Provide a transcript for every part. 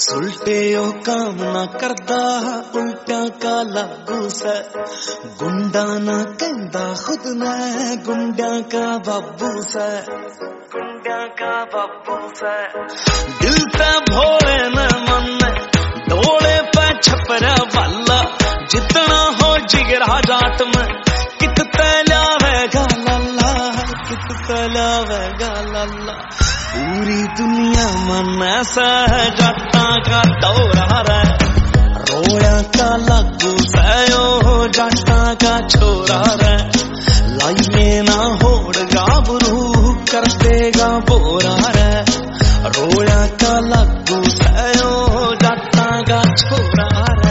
उल्टे ओ काम ना करदा उल्टा का लागू से गुंडा ना कहंदा खुद ने गुंडा का बाबू से गुंडा का बाबू से दिल ते भोले न मन डोले पे छपरा वाला जितना हो जिगरा जाट में कित तलावेगा लल्ला कित तलावेगा लल्ला पूरी दुनिया मन ऐसा है जाटा का दौरा रे रोया का लागू सयो जाटा का छोरा रे लाइए ना होड़ गाबरू कर देगा बोरा रे रोया का लागू सयो जाटा का छोरा रे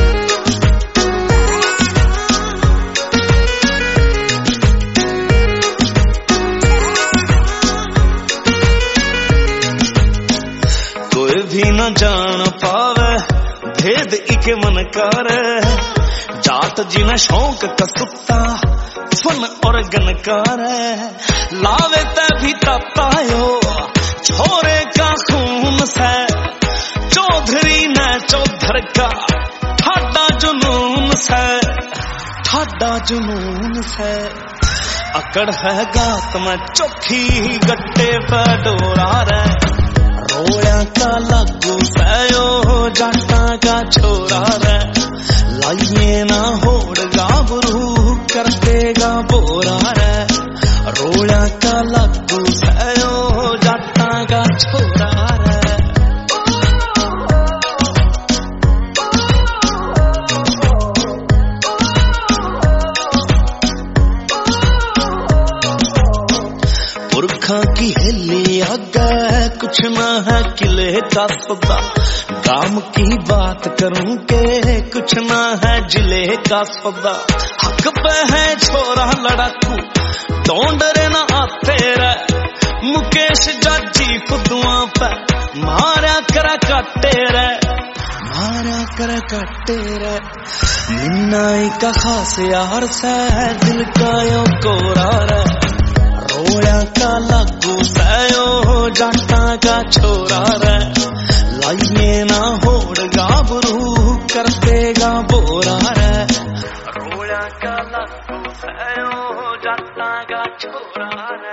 भी न जान पावे भेद इके मन कर जात जीना शौक कसुत्ता फन और गनकार लावे ते भी ततायो छोरे का खून से चौधरी न चौधर का ठाडा जुनून से ठाडा जुनून से अकड़ है गात में चौखी गट्टे पे डोरा रे रोया का लागू सयो जाटा का छोरा रे लाइए ना होड़ गाबरू कर देगा बोरा रे रोया का लागू सयो जाटा का छोरा रे पुरखा की हिली आगे कुछ ना है किले का सौदा गाम की बात करूं के कुछ ना है जिले का सौदा हक पे है छोरा लड़ाकू डोंडरे ना आते रे मुकेश जाजी फुदुआ पे मारा करा काटे रे मारा करा काटे रे मिन्नाई का खास यार से दिल का यो कोरा रे रोया का लागू सयो जाटा का छोरा रे लाइए ना होड़ गाबरू कर देगा बोरा रे रोया का लागू सयो जाटा का छोरा रे।